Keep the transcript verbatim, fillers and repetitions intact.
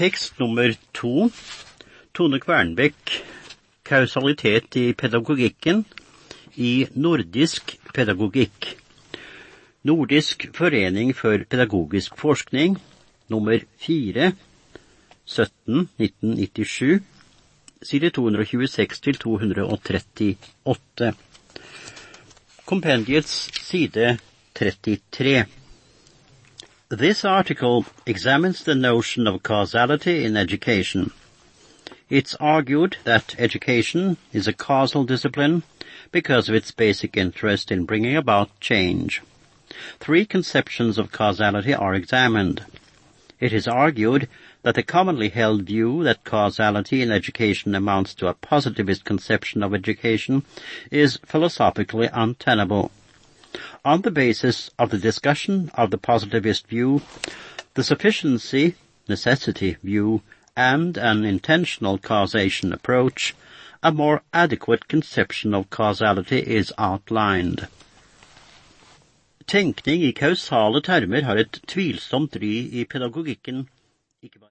Tekst nummer to. Tone Kvernbæk, kausalitet i pedagogikken i nordisk pedagogikk. Nordisk forening for pedagogisk forskning, nummer fire, sytten nitten nittisju, side to hundre tjueseks til to hundre trettiåtte. Kompendiets side trettitre. This article examines the notion of causality in education. It's argued that education is a causal discipline because of its basic interest in bringing about change. Three conceptions of causality are examined. It is argued that the commonly held view that causality in education amounts to a positivist conception of education is philosophically untenable. On the basis of the discussion of the positivist view, the sufficiency, necessity view, and an intentional causation approach, a more adequate conception of causality is outlined. Tenkning i kausale termer har et tvilsomt ry i pedagogikken.